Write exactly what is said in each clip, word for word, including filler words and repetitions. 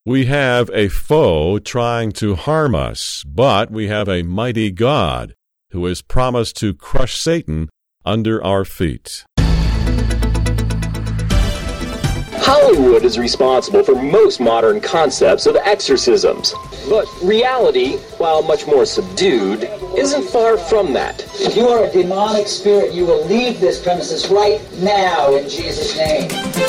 We have a foe trying to harm us, but we have a mighty God who has promised to crush Satan under our feet. Hollywood is responsible for most modern concepts of exorcisms. But reality, while much more subdued, isn't far from that. If you are a demonic spirit, you will leave this premises right now in Jesus' name.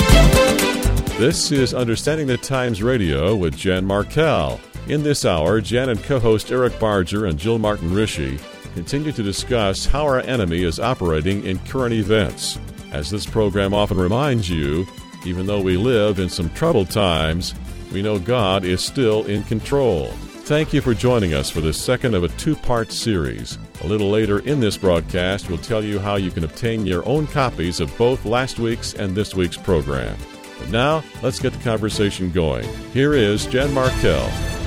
This is Understanding the Times Radio with Jan Markell. In this hour, Jan and co-host Eric Barger and Jill Martin Rishi continue to discuss how our enemy is operating in current events. As this program often reminds you, even though we live in some troubled times, we know God is still in control. Thank you for joining us for the second of a two-part series. A little later in this broadcast, we'll tell you how you can obtain your own copies of both last week's and this week's program. But now, let's get the conversation going. Here is Jan Markell.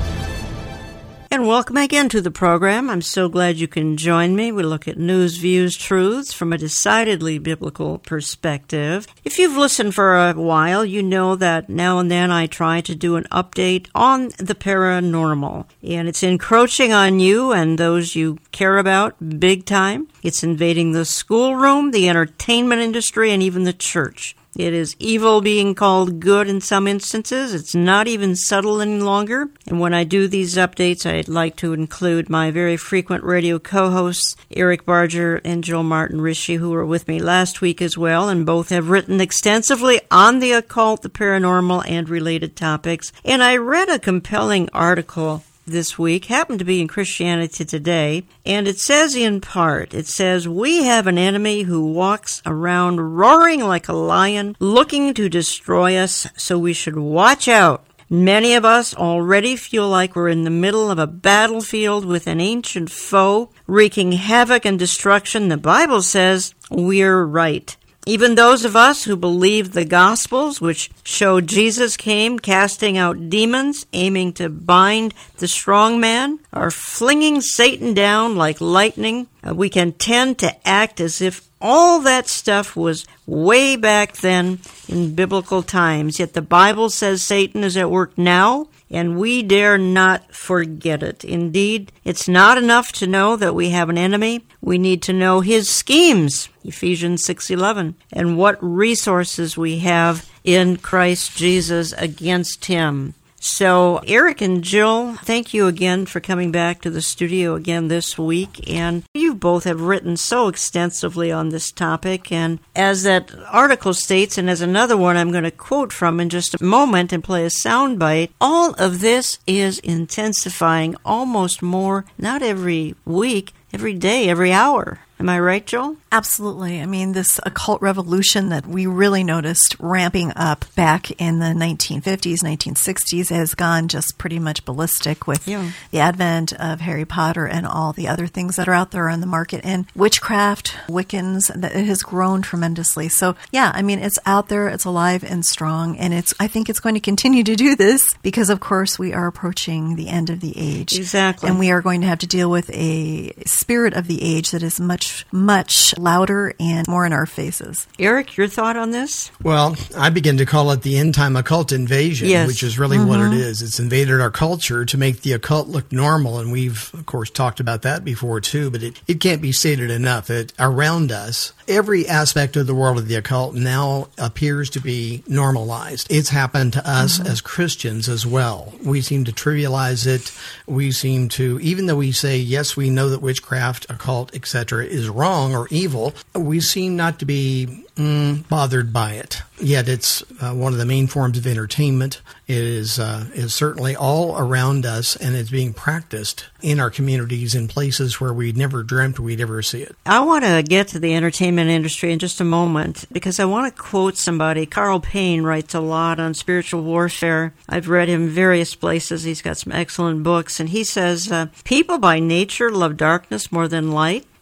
And welcome again to the program. I'm so glad you can join me. We look at news, views, truths from a decidedly biblical perspective. If you've listened for a while, you know that now and then I try to do an update on the paranormal. And it's encroaching on you and those you care about big time. It's invading the schoolroom, the entertainment industry, and even the church. It is evil being called good in some instances. It's not even subtle any longer. And when I do these updates, I'd like to include my very frequent radio co-hosts, Eric Barger and Jill Martin Rishi, who were with me last week as well, and both have written extensively on the occult, the paranormal, and related topics. And I read a compelling article this week, happened to be in Christianity Today, and it says in part, it says, we have an enemy who walks around roaring like a lion, looking to destroy us, so we should watch out. Many of us already feel like we're in the middle of a battlefield with an ancient foe, wreaking havoc and destruction. The Bible says we're right. Even those of us who believe the Gospels, which show Jesus came casting out demons, aiming to bind the strong man, are flinging Satan down like lightning. Uh, we can tend to act as if all that stuff was way back then in biblical times. Yet the Bible says Satan is at work now, and we dare not forget it. Indeed, it's not enough to know that we have an enemy. We need to know his schemes, Ephesians six eleven, and what resources we have in Christ Jesus against him. So, Eric and Jill, thank you again for coming back to the studio again this week. And you both have written so extensively on this topic. And as that article states, and as another one I'm going to quote from in just a moment and play a soundbite, all of this is intensifying almost more, not every week, every day, every hour. Am I right, Joel? Absolutely. I mean, this occult revolution that we really noticed ramping up back in the nineteen fifties, nineteen sixties has gone just pretty much ballistic with yeah. the advent of Harry Potter and all the other things that are out there on the market. And witchcraft, Wiccans, that it has grown tremendously. So, yeah, I mean, it's out there, it's alive and strong, and it's. I think it's going to continue to do this because, of course, we are approaching the end of the age. Exactly. And we are going to have to deal with a spirit of the age that is much much louder and more in our faces. Eric, your thought on this? Well, I begin to call it the end-time occult invasion, yes. which is really mm-hmm. what it is. It's invaded our culture to make the occult look normal, and we've, of course, talked about that before, too, but it, it can't be stated enough that around us, every aspect of the world of the occult now appears to be normalized. It's happened to us mm-hmm. as Christians as well. We seem to trivialize it. We seem to, even though we say, yes, we know that witchcraft, occult, et cetera is wrong or evil, we seem not to be mm, bothered by it. Yet it's uh, one of the main forms of entertainment. It is, uh, is certainly all around us, and it's being practiced in our communities in places where we never dreamt we'd ever see it. I want to get to the entertainment industry in just a moment because I want to quote somebody. Carl Payne writes a lot on spiritual warfare. I've read him various places. He's got some excellent books, and he says, uh, people by nature love darkness more than light.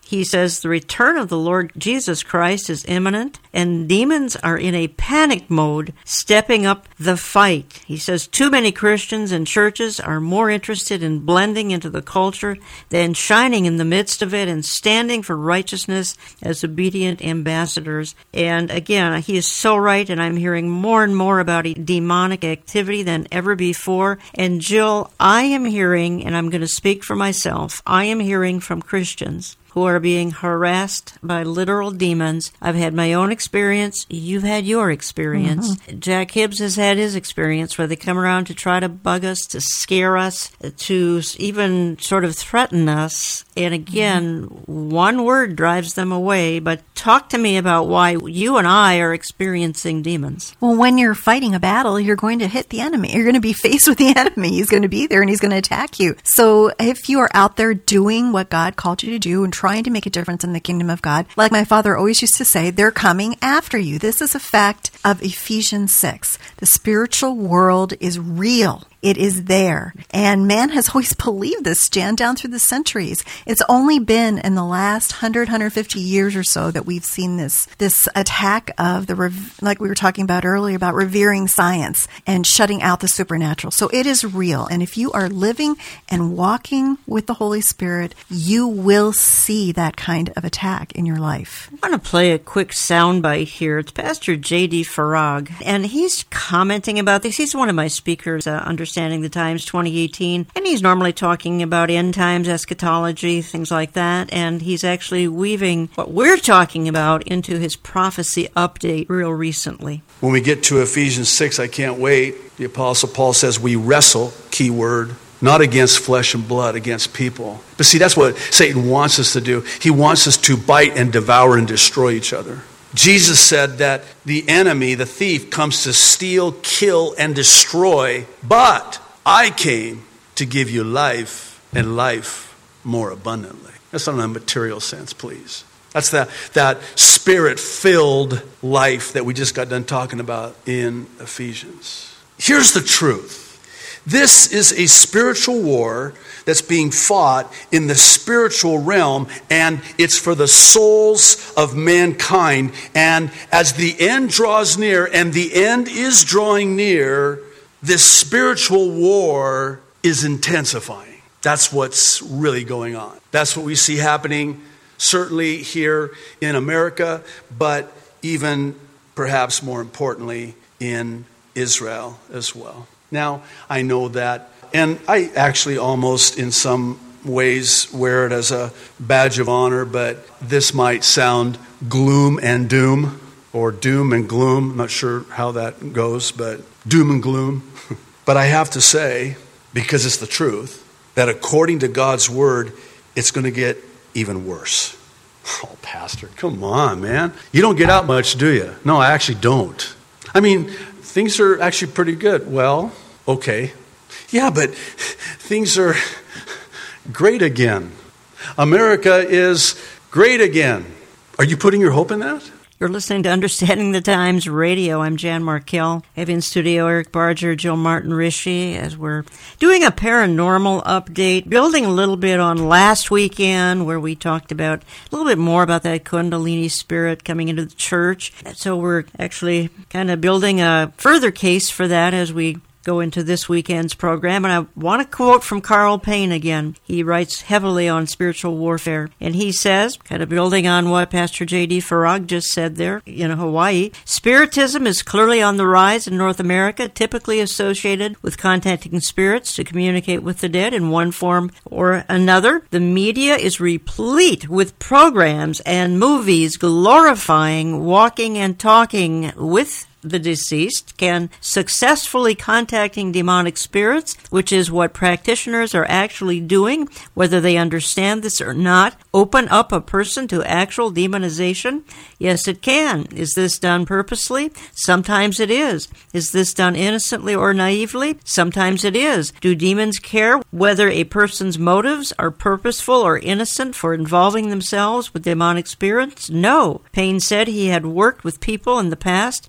He says the return of the Lord Jesus Christ is imminent, and demons are in a panic mode, stepping up the fight. He says too many Christians and churches are more interested in blending into the culture than shining in the midst of it and standing for righteousness as obedient ambassadors. And again, he is so right, and I'm hearing more and more about demonic activity than ever before. And Jill, I am hearing, and I'm going to speak for myself, I am hearing from Christians who are being harassed by literal demons. I've had my own experience. You've had your experience. Mm-hmm. Jack Hibbs has had his experience where they come around to try to bug us, to scare us, to even sort of threaten us. And again, mm-hmm. one word drives them away. But talk to me about why you and I are experiencing demons. Well, when you're fighting a battle, you're going to hit the enemy. You're going to be faced with the enemy. He's going to be there and he's going to attack you. So if you are out there doing what God called you to do and trying to make a difference in the kingdom of God, like my father always used to say, they're coming after you. This is a fact of Ephesians six. The spiritual world is real. It is there. And man has always believed this, Jan, down through the centuries. It's only been in the last one hundred, one hundred fifty years or so that we've seen this this attack of the, like we were talking about earlier, about revering science and shutting out the supernatural. So it is real. And if you are living and walking with the Holy Spirit, you will see that kind of attack in your life. I want to play a quick soundbite here. It's Pastor J D Farag, and he's commenting about this. He's one of my speakers, uh, Understanding the Times twenty eighteen, and he's normally talking about end times, eschatology, things like that, and he's actually weaving what we're talking about into his prophecy update real recently. When we get to Ephesians six, I can't wait. The Apostle Paul says we wrestle, key word, not against flesh and blood, against people. But see, that's what Satan wants us to do. He wants us to bite and devour and destroy each other. Jesus said that the enemy, the thief, comes to steal, kill, and destroy. But I came to give you life and life more abundantly. That's not in a material sense, please. That's that, that spirit-filled life that we just got done talking about in Ephesians. Here's the truth. This is a spiritual war that's being fought in the spiritual realm, and it's for the souls of mankind. And as the end draws near, and the end is drawing near, this spiritual war is intensifying. That's what's really going on. That's what we see happening, certainly here in America, but even perhaps more importantly in Israel as well. Now, I know that, and I actually almost in some ways wear it as a badge of honor, but this might sound gloom and doom, or doom and gloom. I'm not sure how that goes, but doom and gloom. But I have to say, because it's the truth, that according to God's word, it's going to get even worse. Oh, Pastor, come on, man. You don't get out much, do you? No, I actually don't. I mean, things are actually pretty good. Well, okay. Yeah, but things are great again. America is great again. Are you putting your hope in that? You're listening to Understanding the Times Radio. I'm Jan Markell. I have in studio Eric Barger, Jill Martin Rishi, as we're doing a paranormal update, building a little bit on last weekend where we talked about a little bit more about that Kundalini spirit coming into the church. So we're actually kind of building a further case for that as we go into this weekend's program. And I want to quote from Carl Payne again. He writes heavily on spiritual warfare. And he says, kind of building on what Pastor J D Farag just said there in Hawaii, Spiritism is clearly on the rise in North America, typically associated with contacting spirits to communicate with the dead in one form or another. The media is replete with programs and movies glorifying walking and talking with the deceased, can successfully contacting demonic spirits, which is what practitioners are actually doing, whether they understand this or not, open up a person to actual demonization? Yes, it can. Is this done purposely? Sometimes it is. Is this done innocently or naively? Sometimes it is. Do demons care whether a person's motives are purposeful or innocent for involving themselves with demonic spirits? No. Payne said he had worked with people in the past who found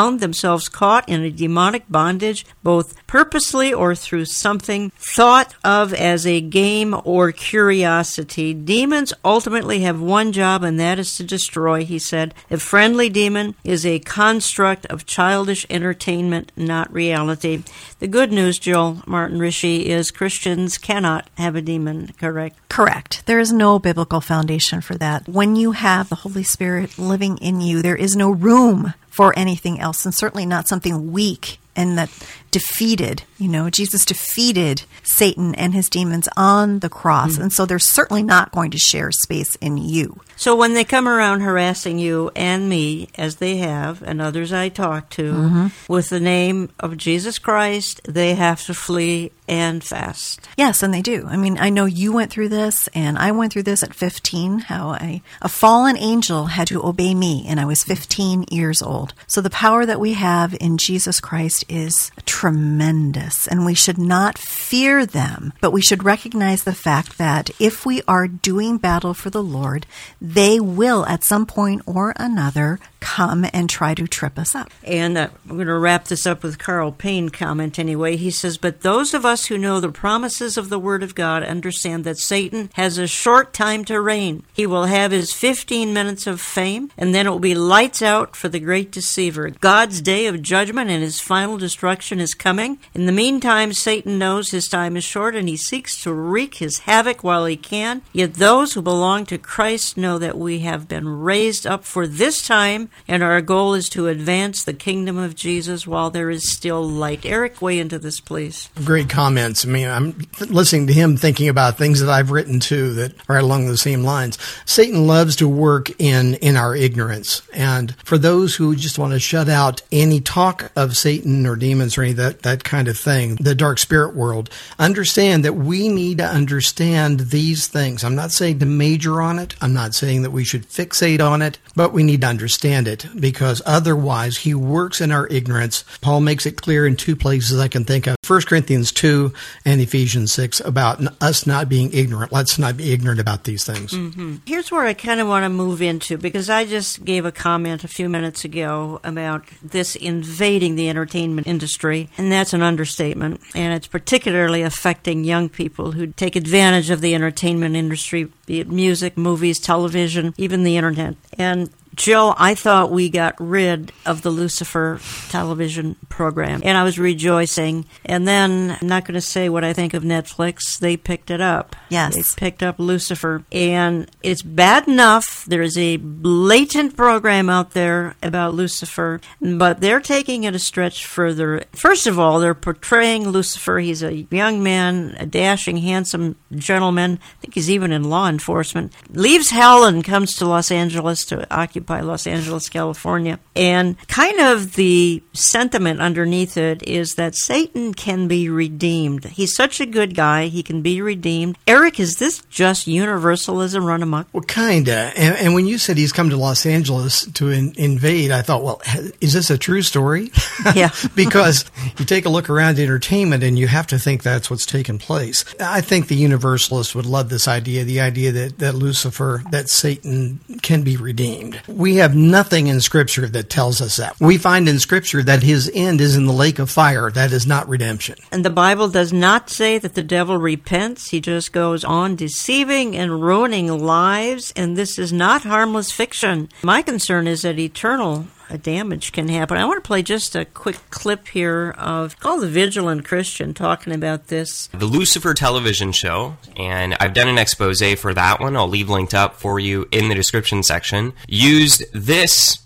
found themselves caught in a demonic bondage, both purposely or through something thought of as a game or curiosity. Demons ultimately have one job, and that is to destroy, he said. A friendly demon is a construct of childish entertainment, not reality. The good news, Jill Martin Rishi, is Christians cannot have a demon, correct? Correct. There is no biblical foundation for that. When you have the Holy Spirit living in you, there is no room for anything else, and certainly not something weak and that defeated. You know, Jesus defeated Satan and his demons on the cross, mm-hmm. and so they're certainly not going to share space in you. So when they come around harassing you and me, as they have, and others I talk to, mm-hmm. with the name of Jesus Christ, they have to flee and fast. Yes, and they do. I mean, I know you went through this, and I went through this at fifteen, how I, a fallen angel had to obey me, and I was fifteen years old. So the power that we have in Jesus Christ is tremendous, and we should not fear them, but we should recognize the fact that if we are doing battle for the Lord, they will at some point or another come and try to trip us up. And uh, I'm going to wrap this up with Carl Payne comment anyway. He says, but those of us who know the promises of the Word of God understand that Satan has a short time to reign. He will have his fifteen minutes of fame, and then it will be lights out for the great deceiver. God's day of judgment and his final destruction is coming. In the meantime, Satan knows his time is short, and he seeks to wreak his havoc while he can. Yet those who belong to Christ know that we have been raised up for this time, and our goal is to advance the kingdom of Jesus while there is still light. Eric, weigh into this, please. Great comments. I mean, I'm listening to him thinking about things that I've written too that are along the same lines. Satan loves to work in, in our ignorance. And for those who just want to shut out any talk of Satan or demons or any of that, that kind of thing, the dark spirit world, understand that we need to understand these things. I'm not saying to major on it. I'm not saying that we should fixate on it, but we need to understand it, because otherwise he works in our ignorance. Paul makes it clear in two places I can think of, First Corinthians two and Ephesians six, about us not being ignorant. Let's not be ignorant about these things. Mm-hmm. Here's where I kind of want to move into, because I just gave a comment a few minutes ago about this invading the entertainment industry, and that's an understatement, and it's particularly affecting young people who take advantage of the entertainment industry, be it music, movies, television, even the internet. And Jill, I thought we got rid of the Lucifer television program, and I was rejoicing. And then, I'm not going to say what I think of Netflix, they picked it up. Yes. They picked up Lucifer, and it's bad enough. There's a blatant program out there about Lucifer, but they're taking it a stretch further. First of all, they're portraying Lucifer. He's a young man, a dashing, handsome gentleman. I think he's even in law enforcement. Leaves hell and comes to Los Angeles to occupy by Los Angeles, California. And kind of the sentiment underneath it is that Satan can be redeemed. He's such a good guy, he can be redeemed. Eric, is this just universalism run amok? Well, kind of. And, and when you said he's come to Los Angeles to in, invade, I thought, well, is this a true story? Yeah. Because you take a look around entertainment and you have to think that's what's taken place. I think the universalists would love this idea, the idea that, that Lucifer, that Satan can be redeemed. We have nothing in Scripture that tells us that. We find in Scripture that his end is in the lake of fire. That is not redemption. And the Bible does not say that the devil repents. He just goes on deceiving and ruining lives, and this is not harmless fiction. My concern is that eternal damage can happen. I want to play just a quick clip here of called The Vigilant Christian talking about this. The Lucifer television show, and I've done an expose for that one. I'll leave linked up for you in the description section. Used this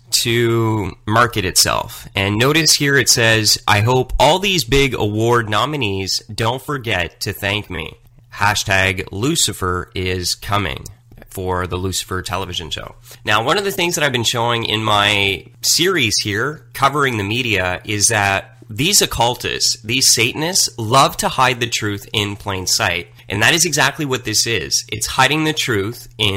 to market itself. And notice here it says, I hope all these big award nominees don't forget to thank me. Hashtag Lucifer is coming for the Lucifer television show. Now, one of the things that I've been showing in my series here, covering the media, is that these occultists, these Satanists, love to hide the truth in plain sight. And that is exactly what this is. It's hiding the truth in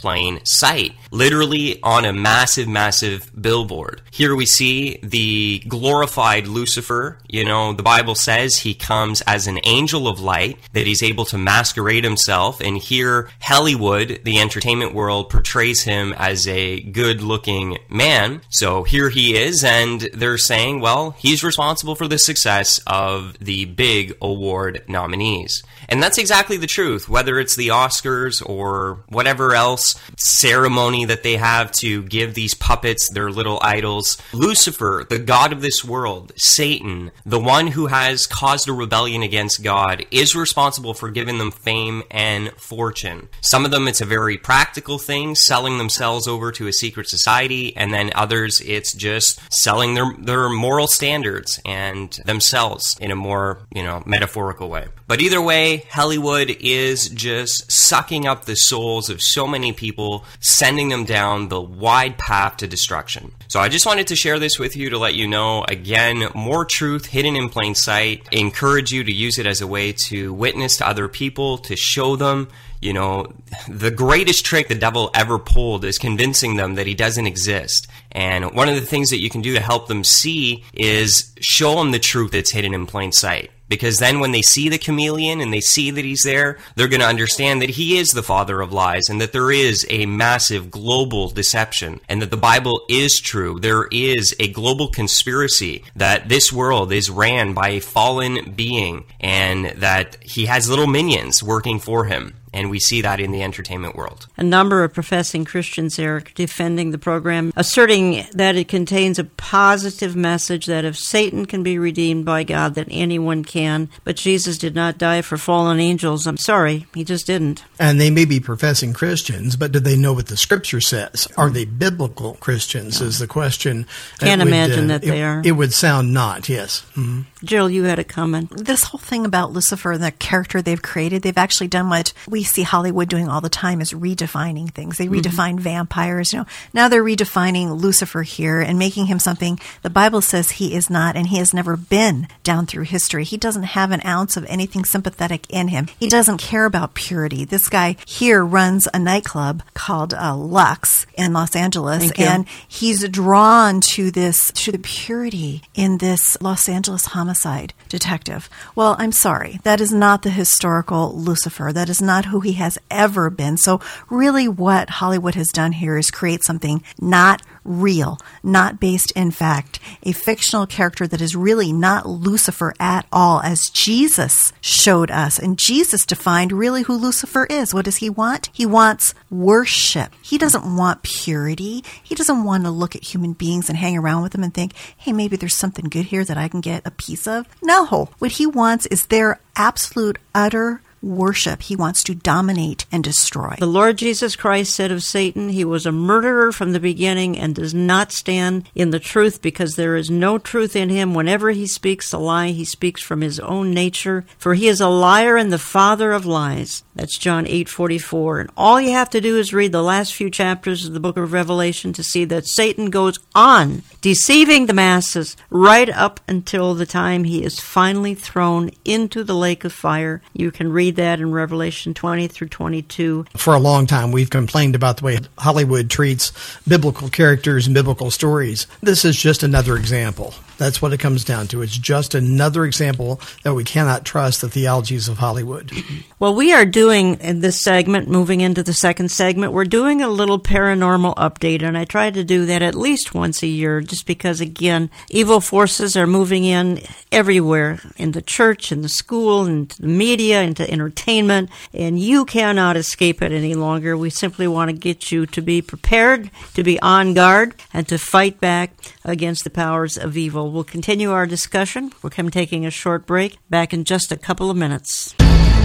plain sight, literally on a massive, massive billboard. Here we see the glorified Lucifer. You know, the Bible says he comes as an angel of light, that he's able to masquerade himself, and here Hollywood, the entertainment world, portrays him as a good-looking man. So here he is, and they're saying, well, he's responsible for the success of the big award nominees. And that's exactly the truth, whether it's the Oscars or whatever else ceremony that they have to give these puppets their little idols. Lucifer, the god of this world, Satan, the one who has caused a rebellion against God, is responsible for giving them fame and fortune. Some of them, it's a very practical thing, selling themselves over to a secret society, and then others, it's just selling their, their moral standards and themselves in a more, you know, metaphorical way. But either way, Hollywood is just sucking up the souls of so many people, sending them down the wide path to destruction. So I just wanted to share this with you to let you know, again, more truth hidden in plain sight. I encourage you to use it as a way to witness to other people, to show them, you know, the greatest trick the devil ever pulled is convincing them that he doesn't exist. And one of the things that you can do to help them see is show them the truth that's hidden in plain sight. Because then when they see the chameleon and they see that he's there, they're going to understand that he is the father of lies and that there is a massive global deception and that the Bible is true. There is a global conspiracy that this world is ran by a fallen being and that he has little minions working for him. And we see that in the entertainment world. A number of professing Christians, Eric, defending the program, asserting that it contains a positive message that if Satan can be redeemed by God, that anyone can. But Jesus did not die for fallen angels. I'm sorry, he just didn't. And they may be professing Christians, but do they know what the Scripture says? Are they biblical Christians is the question. Can't would, imagine uh, that they it, are. It would sound not, yes. Mm-hmm. Jill, you had a comment. This whole thing about Lucifer and the character they've created, they've actually done what we see Hollywood doing all the time is redefining things. They redefine mm-hmm. vampires. You know, now they're redefining Lucifer here and making him something the Bible says he is not, and he has never been down through history. He doesn't have an ounce of anything sympathetic in him. He doesn't care about purity. This guy here runs a nightclub called uh, Lux in Los Angeles, and he's drawn to this, to the purity in this Los Angeles homicide detective. Well, I'm sorry. That is not the historical Lucifer. That is not who he has ever been. So really what Hollywood has done here is create something not real, not based in fact, a fictional character that is really not Lucifer at all, as Jesus showed us. And Jesus defined really who Lucifer is. What does he want? He wants worship. He doesn't want purity. He doesn't want to look at human beings and hang around with them and think, hey, maybe there's something good here that I can get a piece of. No. What he wants is their absolute, utter worship. He wants to dominate and destroy. The Lord Jesus Christ said of Satan, he was a murderer from the beginning and does not stand in the truth because there is no truth in him. Whenever he speaks a lie, he speaks from his own nature, for he is a liar and the father of lies. That's John eight forty-four. And all you have to do is read the last few chapters of the book of Revelation to see that Satan goes on deceiving the masses right up until the time he is finally thrown into the lake of fire. You can read that in Revelation twenty through twenty-two. For a long time, we've complained about the way Hollywood treats biblical characters and biblical stories. This is just another example. That's what it comes down to. It's just another example that we cannot trust the theologies of Hollywood. Well, we are doing, in this segment, moving into the second segment, we're doing a little paranormal update, and I try to do that at least once a year, just because, again, evil forces are moving in everywhere, in the church, in the school, into the media, into entertainment, and you cannot escape it any longer. We simply want to get you to be prepared, to be on guard, and to fight back against the powers of evil. We'll continue our discussion. We're come taking a short break. Back in just a couple of minutes.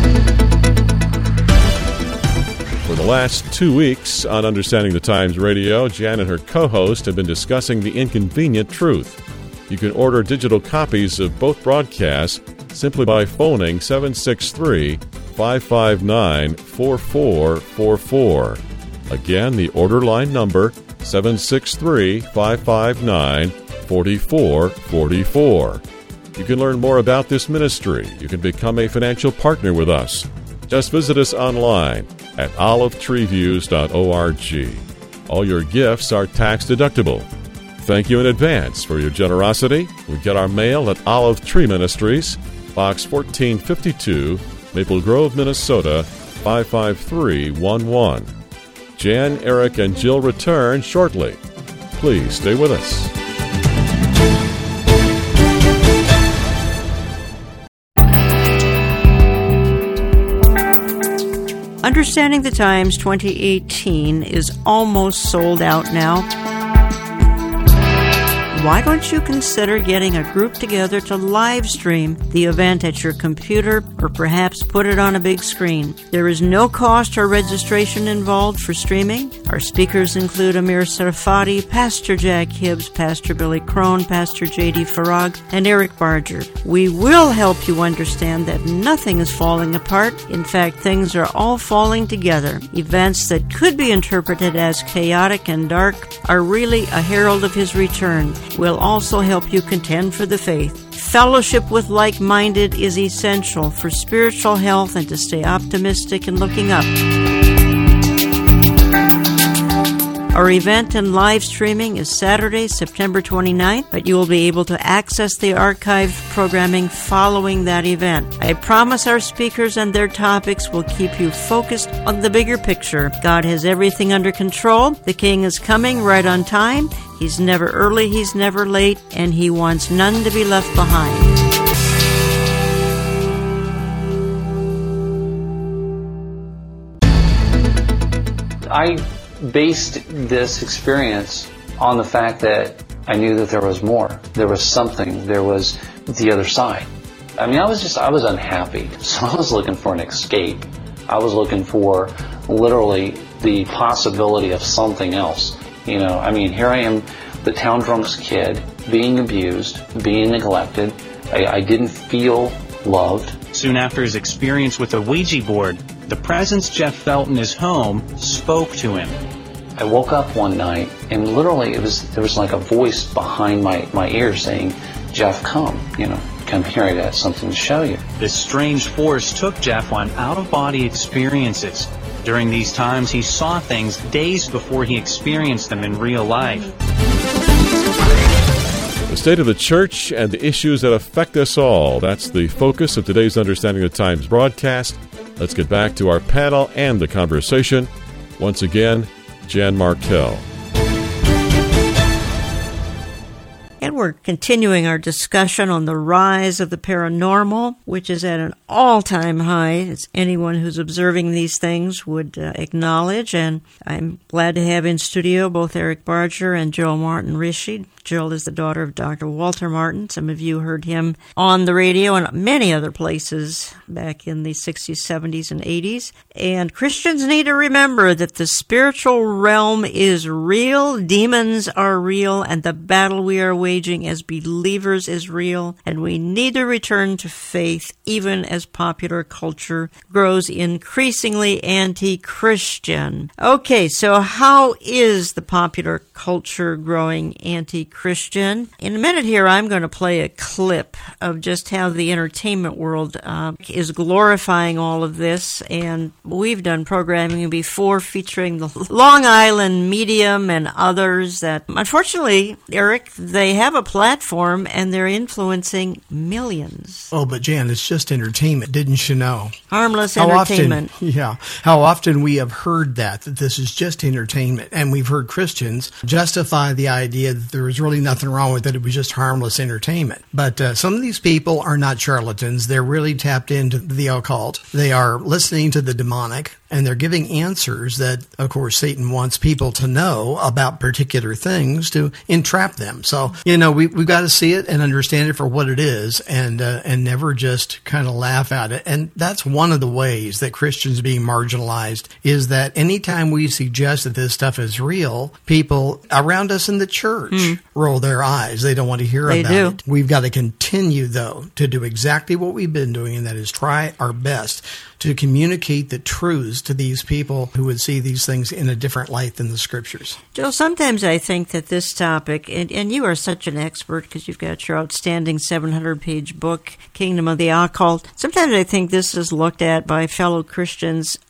For the last two weeks on Understanding the Times Radio, Jan and her co-host have been discussing the inconvenient truth. You can order digital copies of both broadcasts simply by phoning seven six three, five five nine, four four four four. Again, the order line number, seven six three, five five nine, four four four four. You can learn more about this ministry. You can become a financial partner with us. Just visit us online at olive tree views dot org. All your gifts are tax deductible. Thank you in advance for your generosity. We get our mail at Olive Tree Ministries, Box fourteen fifty-two, Maple Grove, Minnesota, five five three one one. Jan, Eric, and Jill return shortly. Please stay with us. Understanding the Times twenty eighteen is almost sold out now. Why don't you consider getting a group together to live stream the event at your computer or perhaps put it on a big screen? There is no cost or registration involved for streaming. Our speakers include Amir Sarfati, Pastor Jack Hibbs, Pastor Billy Crone, Pastor J D Farag, and Eric Barger. We will help you understand that nothing is falling apart. In fact, things are all falling together. Events that could be interpreted as chaotic and dark are really a herald of His return. Will also help you contend for the faith. Fellowship with like-minded is essential for spiritual health and to stay optimistic and looking up. Our event and live streaming is Saturday, September twenty-ninth, but you will be able to access the archived programming following that event. I promise our speakers and their topics will keep you focused on the bigger picture. God has everything under control. The King is coming right on time. He's never early, He's never late, and He wants none to be left behind. I based this experience on the fact that I knew that there was more. There was something. There was the other side. I mean, I was just, I was unhappy. So I was looking for an escape. I was looking for literally the possibility of something else. You know, I mean, here I am, the town drunk's kid, being abused, being neglected. I, I didn't feel loved. Soon after his experience with the Ouija board, the presence Jeff felt in his home spoke to him. I woke up one night and literally it was there was like a voice behind my, my ear saying, Jeff, come, you know, come here, I got something to show you. This strange force took Jeff on out-of-body experiences. During these times, he saw things days before he experienced them in real life. The state of the church and the issues that affect us all. That's the focus of today's Understanding the Times broadcast. Let's get back to our panel and the conversation. Once again, Jan Markell. And we're continuing our discussion on the rise of the paranormal, which is at an all-time high, as anyone who's observing these things would uh, acknowledge. And I'm glad to have in studio both Eric Barger and Jill Martin Rishi. Jill is the daughter of Doctor Walter Martin. Some of you heard him on the radio and many other places back in the sixties, seventies, and eighties. And Christians need to remember that the spiritual realm is real, demons are real, and the battle we are waging as believers is real. And we need to return to faith even as popular culture grows increasingly anti-Christian. Okay, so how is the popular culture growing anti-Christian? Christian. In a minute here, I'm going to play a clip of just how the entertainment world uh, is glorifying all of this, and we've done programming before featuring the Long Island Medium and others that, unfortunately, Eric, they have a platform and they're influencing millions. Oh, but Jan, it's just entertainment, didn't you know? Harmless how entertainment. Often, yeah. How often we have heard that, that this is just entertainment, and we've heard Christians justify the idea that there is really nothing wrong with it. It was just harmless entertainment. But uh, some of these people are not charlatans. They're really tapped into the occult. They are listening to the demonic, and they're giving answers that, of course, Satan wants people to know about particular things to entrap them. So, you know, we, we've got to see it and understand it for what it is, and uh, and never just kind of laugh at it. And that's one of the ways that Christians being marginalized is that anytime we suggest that this stuff is real, people around us in the church mm. roll their eyes. They don't want to hear they about do. it. We've got to continue, though, to do exactly what we've been doing, and that is try our best to communicate the truths to these people who would see these things in a different light than the Scriptures. Joe, sometimes I think that this topic, and, and you are such an expert because you've got your outstanding seven hundred page book, Kingdom of the Occult, sometimes I think this is looked at by fellow Christians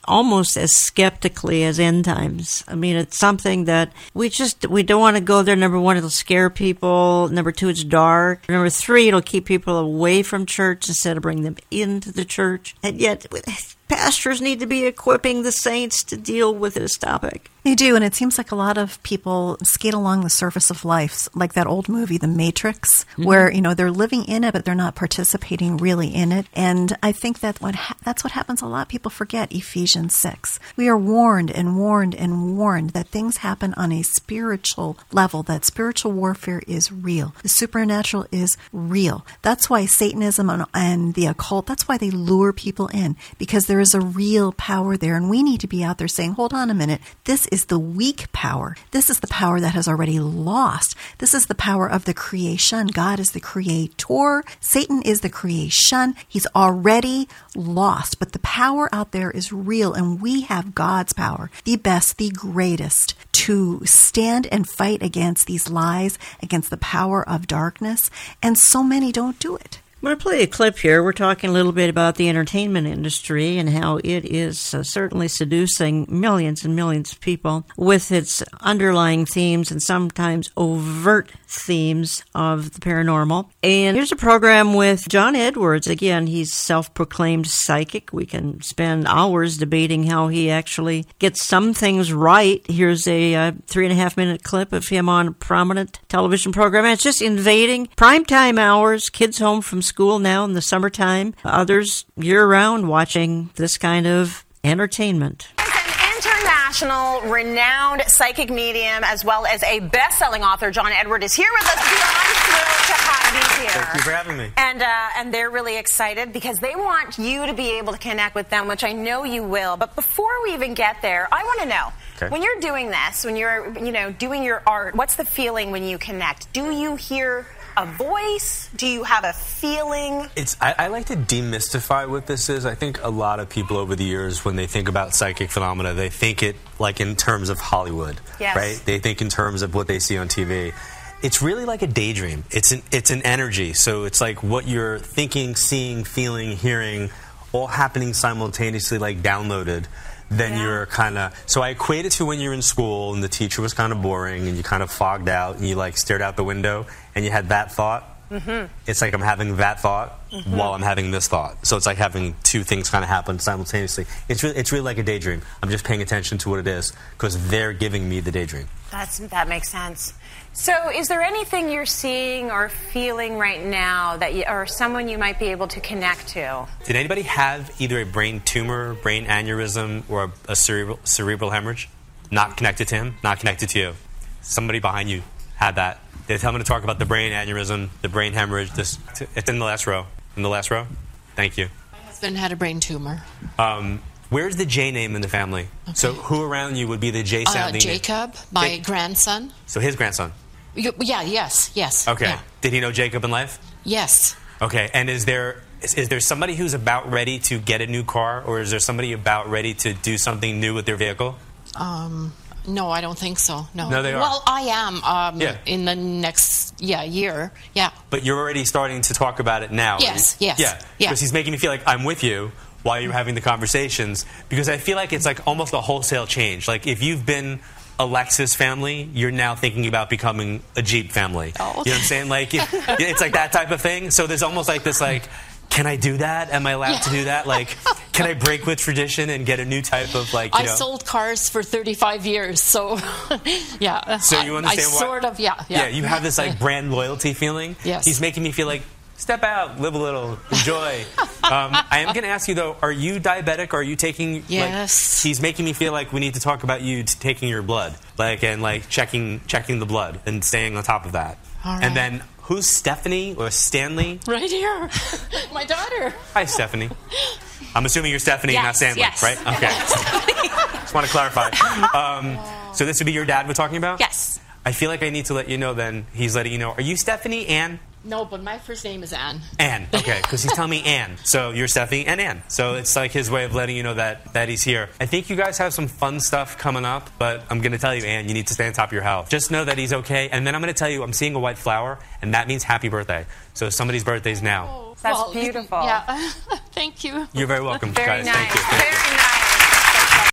almost as skeptically as end times. I mean, it's something that we just, we don't want to go there. Number one, it'll scare people. Number two, it's dark. Number three, it'll keep people away from church instead of bring them into the church. And yet, pastors need to be equipping the saints to deal with this topic. They do, and it seems like a lot of people skate along the surface of life, like that old movie, The Matrix, mm-hmm. where, you know, they're living in it, but they're not participating really in it. And I think that what ha- that's what happens a lot. People forget Ephesians six. We are warned and warned and warned that things happen on a spiritual level, that spiritual warfare is real. The supernatural is real. That's why Satanism and, and the occult, that's why they lure people in, because there is a real power there. And we need to be out there saying, hold on a minute, this is the weak power. This is the power that has already lost. This is the power of the creation. God is the creator. Satan is the creation. He's already lost. But the power out there is real, and we have God's power, the best, the greatest, to stand and fight against these lies, against the power of darkness. And so many don't do it. I'm going to play a clip here. We're talking a little bit about the entertainment industry and how it is uh, certainly seducing millions and millions of people with its underlying themes and sometimes overt themes of the paranormal. And here's a program with John Edwards. Again, he's self-proclaimed psychic. We can spend hours debating how he actually gets some things right. Here's a uh, three and a half minute clip of him on a prominent television program. And it's just invading primetime hours, kids home from school now in the summertime, others year-round watching this kind of entertainment. International renowned psychic medium as well as a best-selling author, John Edward, is here with us. I'm thrilled to have you here. Thank you for having me. And uh, and they're really excited because they want you to be able to connect with them, which I know you will. But before we even get there, I want to know, okay, when you're doing this, when you're you know doing your art, what's the feeling when you connect? Do you hear a voice? Do you have a feeling? It's. I, I like to demystify what this is. I think a lot of people over the years, when they think about psychic phenomena, they think it like in terms of Hollywood, yes, right? They think in terms of what they see on T V. It's really like a daydream. It's an it's an energy. So it's like what you're thinking, seeing, feeling, hearing, all happening simultaneously, like downloaded. Then yeah. you're kind of... So I equate it to when you're in school and the teacher was kind of boring and you kind of fogged out and you like stared out the window and you had that thought. Mm-hmm. It's like I'm having that thought mm-hmm. while I'm having this thought. So it's like having two things kind of happen simultaneously. It's really, it's really like a daydream. I'm just paying attention to what it is because they're giving me the daydream. That's, that makes sense. So is there anything you're seeing or feeling right now that you, or someone you might be able to connect to? Did anybody have either a brain tumor, brain aneurysm, or a, a cerebral, cerebral hemorrhage? Not connected to him, not connected to you. Somebody behind you had that. They tell me to talk about the brain aneurysm, the brain hemorrhage. This, it's in the last row. In the last row. Thank you. My husband had a brain tumor. Um, where's the J name in the family? Okay. So who around you would be the J sounding? Uh, Jacob, my J- grandson. So his grandson. You, yeah. Yes. Yes. Okay. Yeah. Did he know Jacob in life? Yes. Okay. And is there is, is there somebody who's about ready to get a new car, or is there somebody about ready to do something new with their vehicle? Um. No, I don't think so. No. No, they are. Well, I am. Um, yeah. In the next yeah year. Yeah. But you're already starting to talk about it now. Yes. Yes. Yeah. Yeah. Because he's making me feel like I'm with you while you're having the conversations, because I feel like it's like almost a wholesale change. Like if you've been a Lexus family, you're now thinking about becoming a Jeep family. Oh. You know what I'm saying? Like it, it's like that type of thing. So there's almost like this like, can I do that? Am I allowed yeah. to do that? Like, can I break with tradition and get a new type of like, you I know? sold cars for thirty-five years, so yeah. So you understand I, I why? sort of, yeah, yeah. Yeah, you have this like brand loyalty feeling. Yes. He's making me feel like, step out, live a little, enjoy. um, I am going to ask you though, are you diabetic? Are you taking? Yes. Like, he's making me feel like we need to talk about you t- taking your blood, like and like checking checking the blood and staying on top of that. All right. And then. Who's Stephanie or Stanley? Right here. My daughter. Hi, Stephanie. I'm assuming you're Stephanie yes, and not Stanley, yes. right? Okay. Just want to clarify. Um, so this would be your dad we're talking about? Yes. I feel like I need to let you know then. He's letting you know. Are you Stephanie Ann? No, but my first name is Ann. Ann, okay, because he's telling me Ann. So you're Stephanie and Ann. So it's like his way of letting you know that, that he's here. I think you guys have some fun stuff coming up, but I'm going to tell you, Ann, you need to stay on top of your health. Just know that he's okay. And then I'm going to tell you, I'm seeing a white flower, and that means happy birthday. So somebody's birthday's now. Oh, That's well, beautiful. Yeah. Thank you. You're very welcome, very guys. Nice. Thank you. Very nice.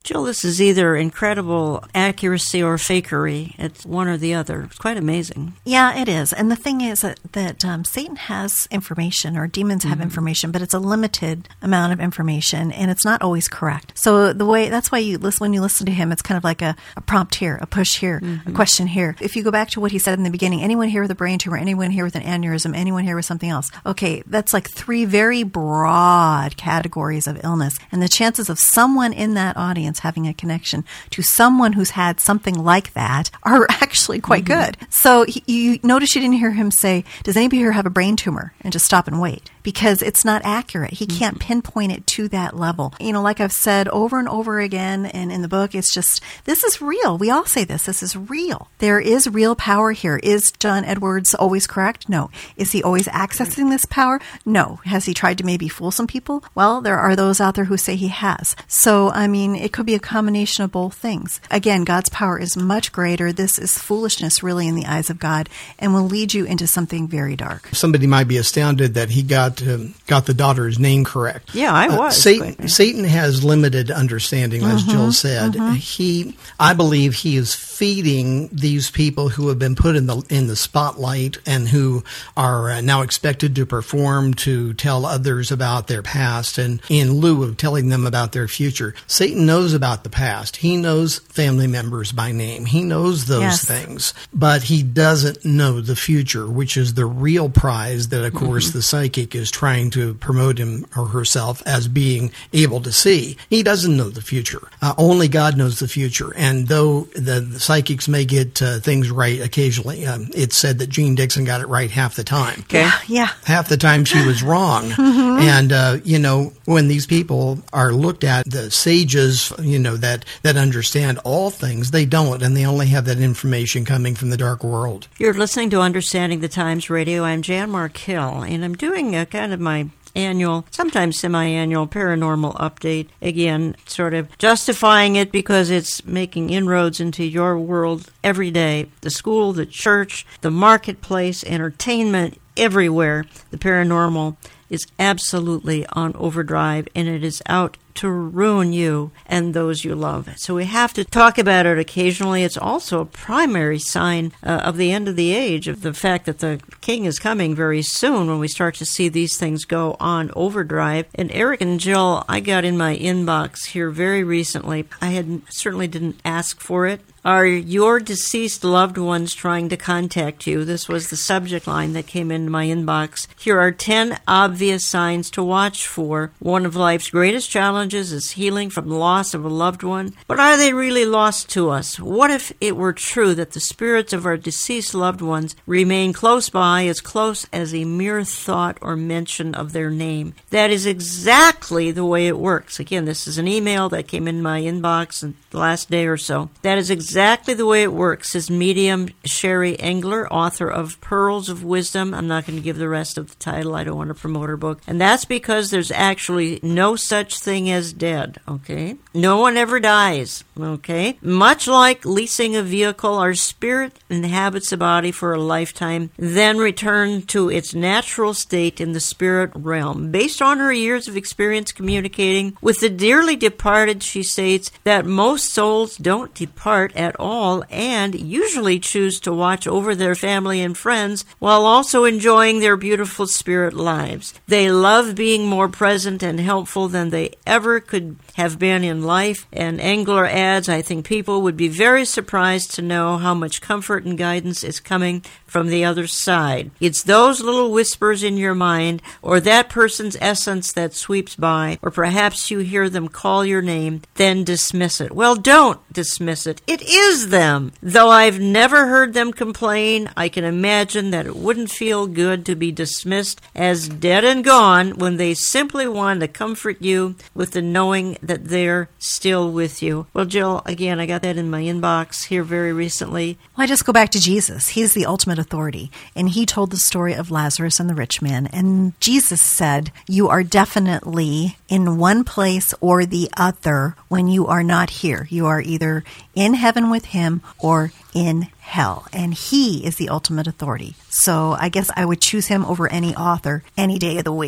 Jill, this is either incredible accuracy or fakery. It's one or the other. It's quite amazing. Yeah, it is. And the thing is that, that um, Satan has information, or demons have mm-hmm. information, but it's a limited amount of information, and it's not always correct. So the way that's why you listen when you listen to him, it's kind of like a, a prompt here, a push here, mm-hmm. a question here. If you go back to what he said in the beginning, anyone here with a brain tumor, anyone here with an aneurysm, anyone here with something else. Okay, that's like three very broad categories of illness, and the chances of someone in that audience having a connection to someone who's had something like that are actually quite mm-hmm. good. So he, you notice you didn't hear him say, does anybody here have a brain tumor? And just stop and wait. Because it's not accurate. He mm-hmm. can't pinpoint it to that level. You know, like I've said over and over again, and in the book, it's just, this is real. We all say this. This is real. There is real power here. Is John Edwards always correct? No. Is he always accessing this power? No. Has he tried to maybe fool some people? Well, there are those out there who say he has. So, I mean, it could be a combination of both things. Again, God's power is much greater. This is foolishness, really, in the eyes of God, and will lead you into something very dark. Somebody might be astounded that he got uh, got the daughter's name correct. Yeah, I was. Uh, Satan, Satan has limited understanding, as mm-hmm, Jill said. Mm-hmm. He, I believe, he is feeding these people who have been put in the in the spotlight and who are uh, now expected to perform to tell others about their past, and in lieu of telling them about their future. Satan knows about the past. He knows family members by name. He knows those yes. things, but he doesn't know the future, which is the real prize that, of course, mm-hmm. the psychic is trying to promote him or herself as being able to see. He doesn't know the future. Uh, only God knows the future. And though the, the psychics may get uh, things right occasionally, um, it's said that Jean Dixon got it right half the time. Okay. Yeah. yeah. Half the time she was wrong. Mm-hmm. And, uh, you know, when these people are looked at, the sages, you know, that, that understand all things, they don't, and they only have that information coming from the dark world. You're listening to Understanding the Times Radio. I'm Jan Markell, and I'm doing a kind of my annual, sometimes semi-annual paranormal update. Again, sort of justifying it because it's making inroads into your world every day. The school, the church, the marketplace, entertainment, everywhere. The paranormal is absolutely on overdrive, and it is out to ruin you and those you love. So we have to talk about it occasionally. It's also a primary sign uh, of the end of the age, of the fact that the king is coming very soon when we start to see these things go on overdrive. And Eric and Jill, I got in my inbox here very recently. I had certainly didn't ask for it. Are your deceased loved ones trying to contact you? This was the subject line that came into my inbox. Here are ten obvious signs to watch for. One of life's greatest challenges is healing from the loss of a loved one. But are they really lost to us? What if it were true that the spirits of our deceased loved ones remain close by, as close as a mere thought or mention of their name? That is exactly the way it works. Again, this is an email that came in my inbox in the last day or so. That is exactly Exactly the way it works, says medium Sherry Engler, author of Pearls of Wisdom. I'm not going to give the rest of the title. I don't want to promote her book. And that's because there's actually no such thing as dead, okay? No one ever dies, okay? Much like leasing a vehicle, our spirit inhabits a body for a lifetime, then return to its natural state in the spirit realm. Based on her years of experience communicating with the dearly departed, she states that most souls don't depart at all and usually choose to watch over their family and friends while also enjoying their beautiful spirit lives. They love being more present and helpful than they ever could have been in life. And Engler adds, I think people would be very surprised to know how much comfort and guidance is coming from the other side. It's those little whispers in your mind or that person's essence that sweeps by, or perhaps you hear them call your name, then dismiss it. Well, don't dismiss it. It is them. Though I've never heard them complain, I can imagine that it wouldn't feel good to be dismissed as dead and gone when they simply want to comfort you with the knowing that they're still with you. Well, Jill, again, I got that in my inbox here very recently. Well, I just go back to Jesus. He's the ultimate authority, and he told the story of Lazarus and the rich man, and Jesus said, you are definitely in one place or the other when you are not here. You are either in heaven with him or in hell, and he is the ultimate authority. So I guess I would choose him over any author any day of the week.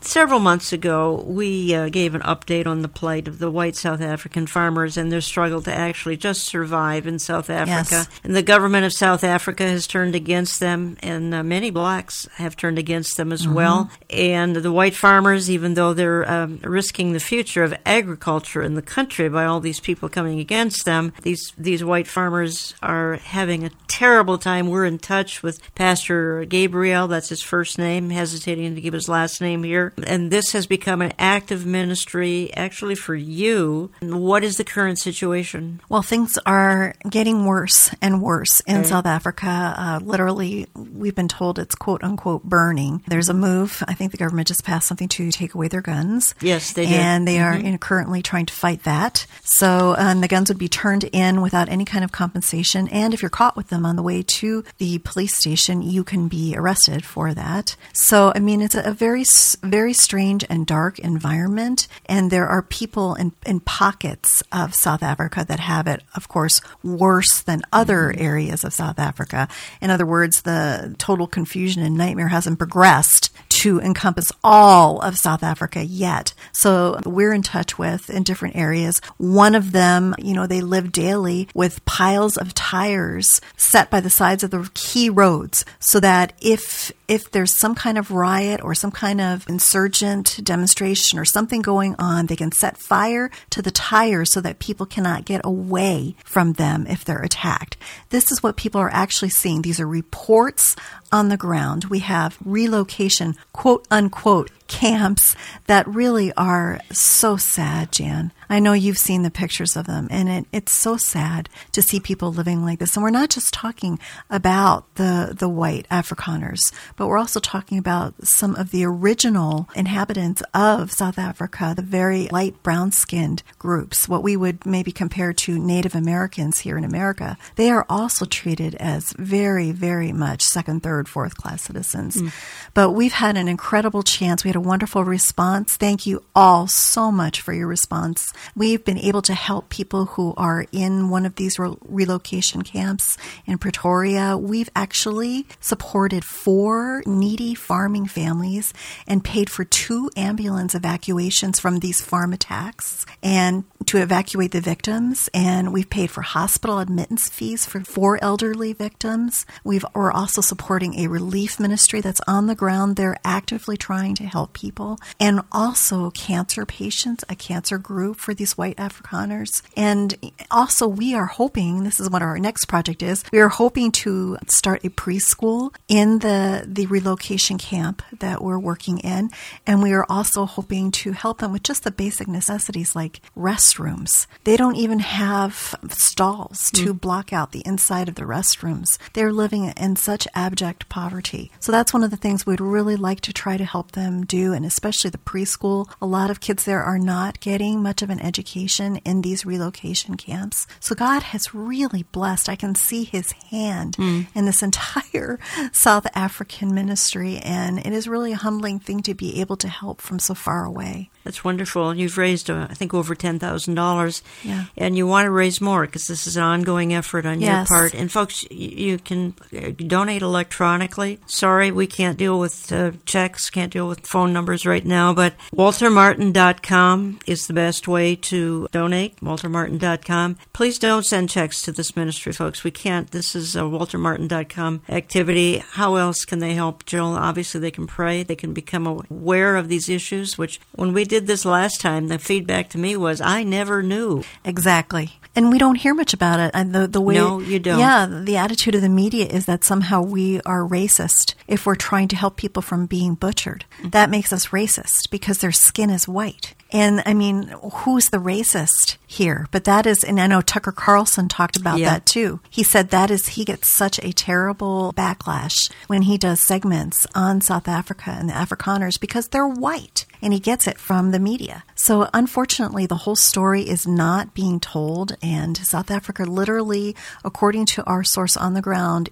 Several months ago, we uh, gave an update on the plight of the white South African farmers and their struggle to actually just survive in South Africa. Yes. And the government of South Africa has turned against them, and uh, many blacks have turned against them as mm-hmm. well. And the white farmers, even though they're um, risking the future of agriculture in the country by all these people coming against them, these, these white farmers are having a terrible time. We're in touch with Pastor Gabriel, that's his first name, hesitating to give his last name here. And this has become an active ministry actually for you. What is the current situation? Well, things are getting worse and worse in okay. South Africa. Uh, literally, we've been told it's quote unquote burning. There's a move. I think the government just passed something to take away their guns. Yes, they did. And they are mm-hmm. in, currently trying to fight that. So um, the guns would be turned in without any kind of compensation. And if you're caught with them on the way to the police station, you can be arrested for that. So, I mean, it's a, a very, very Very strange and dark environment, and there are people in, in pockets of South Africa that have it, of course, worse than other mm-hmm. areas of South Africa. In other words, the total confusion and nightmare hasn't progressed to encompass all of South Africa yet. So we're in touch with in different areas. One of them, you know, they live daily with piles of tires set by the sides of the key roads so that if if there's some kind of riot or some kind of insurgent demonstration or something going on, they can set fire to the tires so that people cannot get away from them if they're attacked. This is what people are actually seeing. These are reports on the ground. We have relocation, quote unquote, camps that really are so sad, Jan. I know you've seen the pictures of them, and it, it's so sad to see people living like this. And we're not just talking about the, the white Afrikaners, but we're also talking about some of the original inhabitants of South Africa, the very light brown-skinned groups, what we would maybe compare to Native Americans here in America. They are also treated as very, very much second, third, fourth-class citizens. Mm. But we've had an incredible chance. We had a wonderful response. Thank you all so much for your response. We've been able to help people who are in one of these re- relocation camps in Pretoria. We've actually supported four needy farming families and paid for two ambulance evacuations from these farm attacks and to evacuate the victims. And we've paid for hospital admittance fees for four elderly victims. We've, we're also supporting a relief ministry that's on the ground. They're actively trying to help people. And also cancer patients, a cancer group for these white Afrikaners. And also we are hoping, this is what our next project is, we are hoping to start a preschool in the, the relocation camp that we're working in. And we are also hoping to help them with just the basic necessities like restrooms. They don't even have stalls to mm. block out the inside of the restrooms. They're living in such abject poverty. So that's one of the things we'd really like to try to help them do, and especially the preschool. A lot of kids there are not getting much of an education in these relocation camps. So God has really blessed. I can see his hand mm. in this entire South African ministry, and it is really a humbling thing to be able to help from so far away. That's wonderful. You've raised, uh, I think, over ten thousand dollars, yeah. and you want to raise more because this is an ongoing effort on yes. your part. And folks, you can donate electronically. Sorry, we can't deal with uh, checks, can't deal with phone numbers right now, but walter martin dot com is the best way to donate, walter martin dot com. Please don't send checks to this ministry, folks. We can't. This is a walter martin dot com activity. How else can they help, Jill? Obviously, they can pray. They can become aware of these issues, which when we did this last time, the feedback to me was, I never knew. Exactly. And we don't hear much about it. And the, the way, no, you don't. Yeah, the attitude of the media is that somehow we are racist if we're trying to help people from being butchered. Mm-hmm. That makes us racist because their skin is white. And I mean, who's the racist here? But that is, and I know Tucker Carlson talked about yeah. that too. He said that is, he gets such a terrible backlash when he does segments on South Africa and the Afrikaners because they're white. And he gets it from the media. So unfortunately, the whole story is not being told. And South Africa literally, according to our source on the ground, is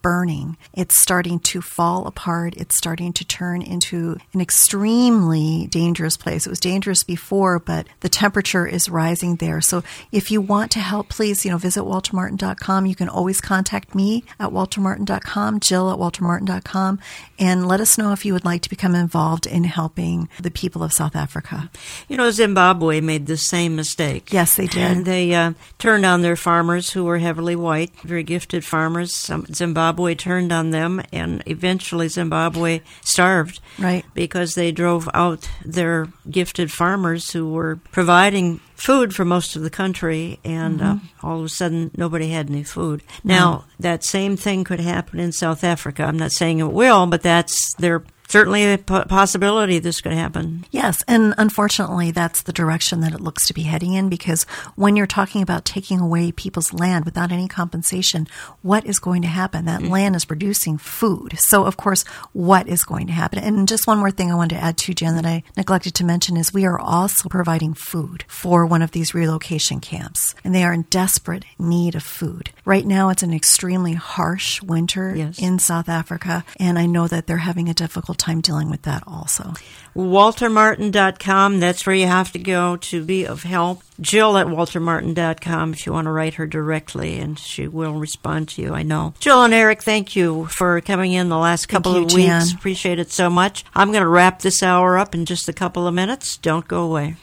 burning. It's starting to fall apart. It's starting to turn into an extremely dangerous place. It was dangerous before, but the temperature is rising there. So if you want to help, please, you know, visit walter martin dot com. You can always contact me at walter martin dot com, Jill at walter martin dot com, and let us know if you would like to become involved in helping the people of South Africa. You know, Zimbabwe made the same mistake. Yes, they did. And they uh, turned on their farmers who were heavily white, very gifted farmers. Some, Zimbabwe turned on them, and eventually Zimbabwe starved. Right. Because they drove out their gifted farmers who were providing food for most of the country, and mm-hmm. uh, all of a sudden nobody had any food. Now, no. that same thing could happen in South Africa. I'm not saying it will, but that's their certainly a possibility this could happen. Yes, and unfortunately that's the direction that it looks to be heading in, because when you're talking about taking away people's land without any compensation, what is going to happen? That mm-hmm. land is producing food. So, of course, what is going to happen? And just one more thing I wanted to add to, Jen, that I neglected to mention is we are also providing food for one of these relocation camps, and they are in desperate need of food. Right now it's an extremely harsh winter yes. in South Africa, and I know that they're having a difficult time dealing with that also. walter martin dot com, that's where you have to go to be of help. Jill at walter martin dot com if you want to write her directly, and she will respond to you, I know. Jill and Eric, thank you for coming in the last couple thank of you, weeks. Jan. Appreciate it so much. I'm going to wrap this hour up in just a couple of minutes. Don't go away.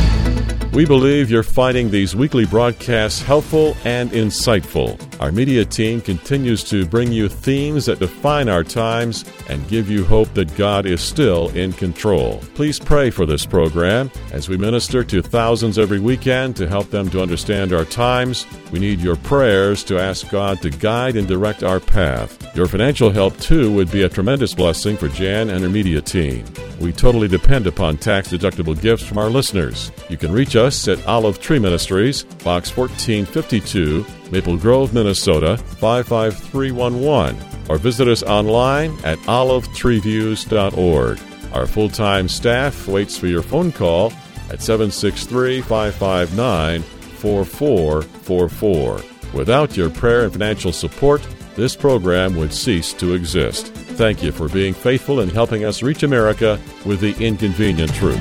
We believe you're finding these weekly broadcasts helpful and insightful. Our media team continues to bring you themes that define our times and give you hope that God is still in control. Please pray for this program as we minister to thousands every weekend to help them to understand our times. We need your prayers to ask God to guide and direct our path. Your financial help, too, would be a tremendous blessing for Jan and her media team. We totally depend upon tax-deductible gifts from our listeners. You can reach us at Olive Tree Ministries, Box fourteen fifty-two, Maple Grove, Minnesota, five five three one one, or visit us online at olive tree views dot org. Our full-time staff waits for your phone call at seven six three, five five nine, four four four four. Without your prayer and financial support, this program would cease to exist. Thank you for being faithful in helping us reach America with the inconvenient truth.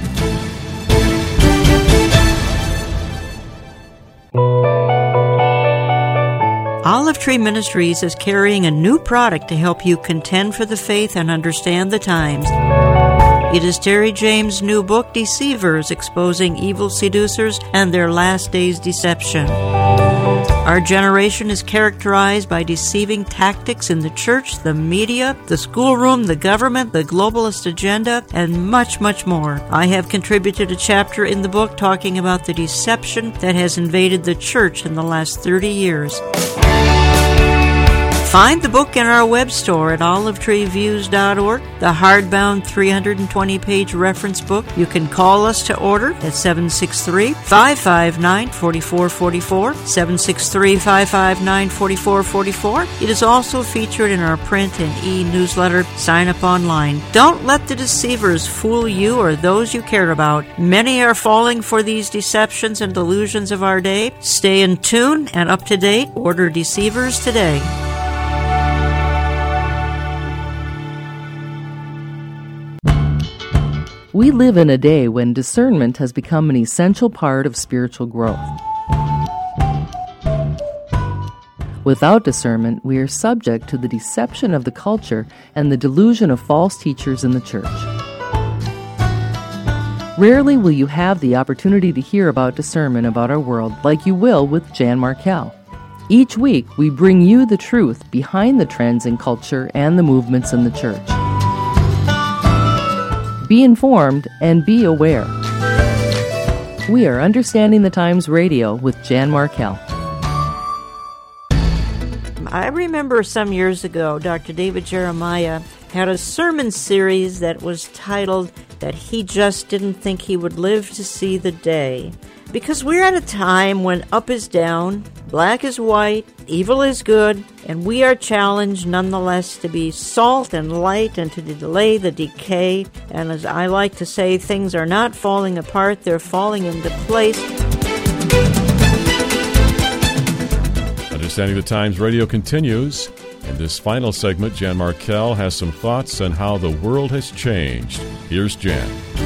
Olive Tree Ministries is carrying a new product to help you contend for the faith and understand the times. It is Terry James' new book, Deceivers, Exposing Evil Seducers and Their Last Days Deception. Our generation is characterized by deceiving tactics in the church, the media, the schoolroom, the government, the globalist agenda, and much, much more. I have contributed a chapter in the book talking about the deception that has invaded the church in the last thirty years. Find the book in our web store at olive tree views dot org, the hardbound three hundred twenty page reference book. You can call us to order at seven six three, five five nine, four four four four, seven six three, five five nine, four four four four. It is also featured in our print and e-newsletter. Sign up online. Don't let the deceivers fool you or those you care about. Many are falling for these deceptions and delusions of our day. Stay in tune and up to date. Order Deceivers today. We live in a day when discernment has become an essential part of spiritual growth. Without discernment, we are subject to the deception of the culture and the delusion of false teachers in the church. Rarely will you have the opportunity to hear about discernment about our world like you will with Jan Markell. Each week, we bring you the truth behind the trends in culture and the movements in the church. Be informed and be aware. We are Understanding the Times Radio with Jan Markell. I remember some years ago, Doctor David Jeremiah had a sermon series that was titled that he just didn't think he would live to see the day. Because we're at a time when up is down, black is white, evil is good, and we are challenged nonetheless to be salt and light and to delay the decay. And as I like to say, things are not falling apart, they're falling into place. Understanding the Times Radio continues. In this final segment, Jan Markell has some thoughts on how the world has changed. Here's Jan.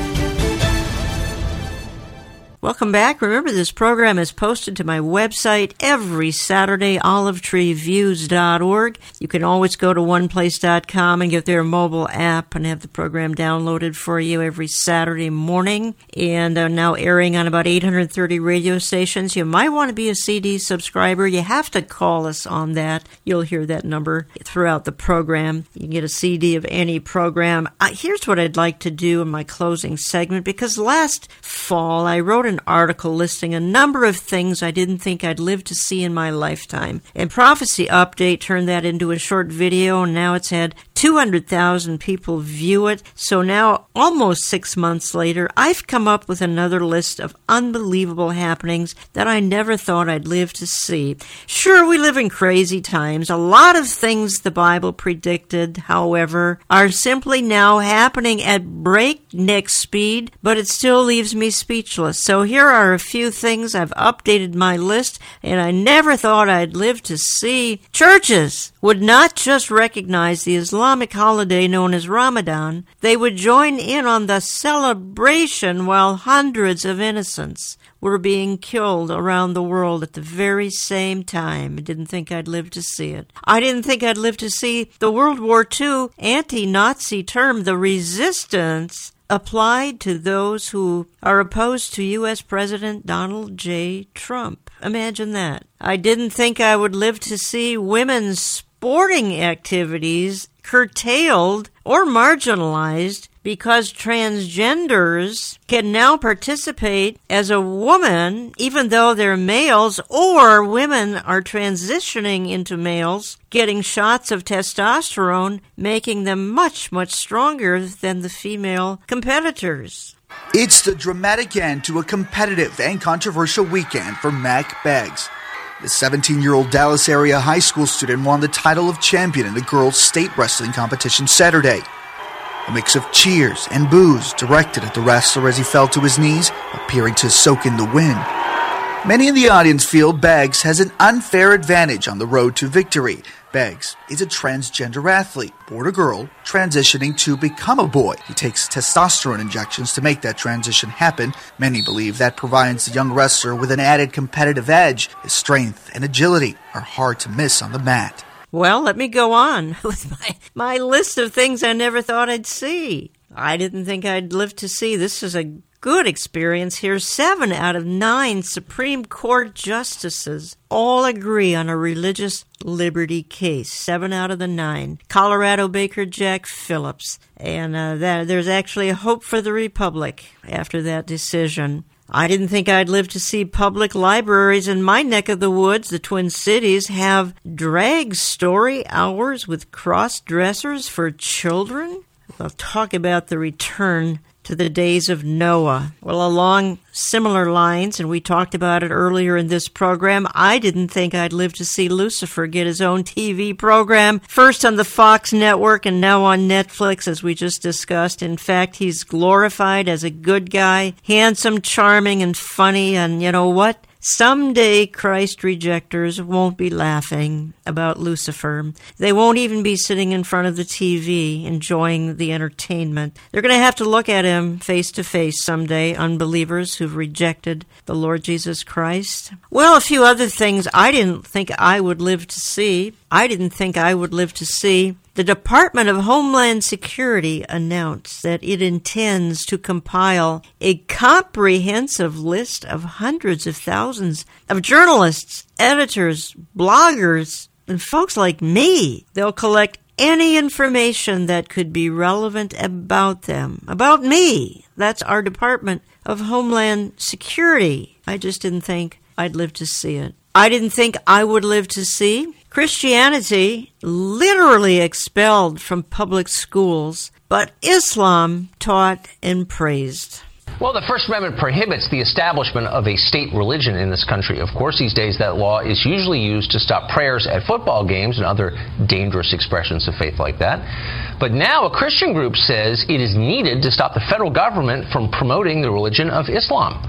Welcome back. Remember, this program is posted to my website every Saturday, olive tree views dot org. You can always go to one place dot com and get their mobile app and have the program downloaded for you every Saturday morning. And uh, now airing on about eight hundred thirty radio stations. You might want to be a C D subscriber. You have to call us on that. You'll hear that number throughout the program. You can get a C D of any program. Uh, here's what I'd like to do in my closing segment, because last fall I wrote an article listing a number of things I didn't think I'd live to see in my lifetime. And Prophecy Update turned that into a short video, and now it's had two hundred thousand people view it. So now, almost six months later, I've come up with another list of unbelievable happenings that I never thought I'd live to see. Sure, we live in crazy times. A lot of things the Bible predicted, however, are simply now happening at breakneck speed, but it still leaves me speechless. So here are a few things. I've updated my list, and I never thought I'd live to see. Churches would not just recognize the Islamic holiday known as Ramadan, they would join in on the celebration while hundreds of innocents were being killed around the world at the very same time. I didn't think I'd live to see it. I didn't think I'd live to see the World War Two anti-Nazi term, the resistance, applied to those who are opposed to U S President Donald J. Trump. Imagine that. I didn't think I would live to see women's sporting activities curtailed or marginalized because transgenders can now participate as a woman even though they're males, or women are transitioning into males, getting shots of testosterone, making them much, much stronger than the female competitors. It's the dramatic end to a competitive and controversial weekend for Mack Beggs. The seventeen-year-old Dallas area high school student won the title of champion in the girls' state wrestling competition Saturday. A mix of cheers and boos directed at the wrestler as he fell to his knees, appearing to soak in the wind. Many in the audience feel Beggs has an unfair advantage on the road to victory. Beggs is a transgender athlete, born a girl, transitioning to become a boy. He takes testosterone injections to make that transition happen. Many believe that provides the young wrestler with an added competitive edge. His strength and agility are hard to miss on the mat. Well, let me go on with my, my list of things I never thought I'd see. I didn't think I'd live to see. This is a good experience here. Seven out of nine Supreme Court justices all agree on a religious liberty case. Seven out of the nine. Colorado Baker Jack Phillips. And uh, that, there's actually a hope for the Republic after that decision. I didn't think I'd live to see public libraries in my neck of the woods, the Twin Cities, have drag story hours with cross-dressers for children. I'll talk about the return to the days of Noah. Well, along similar lines, and we talked about it earlier in this program, I didn't think I'd live to see Lucifer get his own T V program, first on the Fox network and now on Netflix, as we just discussed. In fact, he's glorified as a good guy, handsome, charming, and funny, and you know what? Someday Christ rejectors won't be laughing about Lucifer. They won't even be sitting in front of the T V enjoying the entertainment. They're going to have to look at him face to face someday, unbelievers who've rejected the Lord Jesus Christ. Well, a few other things I didn't think I would live to see. I didn't think I would live to see. The Department of Homeland Security announced that it intends to compile a comprehensive list of hundreds of thousands of journalists, editors, bloggers, and folks like me. They'll collect any information that could be relevant about them, about me. That's our Department of Homeland Security. I just didn't think I'd live to see it. I didn't think I would live to see Christianity literally expelled from public schools, but Islam taught and praised. Well, the First Amendment prohibits the establishment of a state religion in this country. Of course, these days that law is usually used to stop prayers at football games and other dangerous expressions of faith like that. But now a Christian group says it is needed to stop the federal government from promoting the religion of Islam.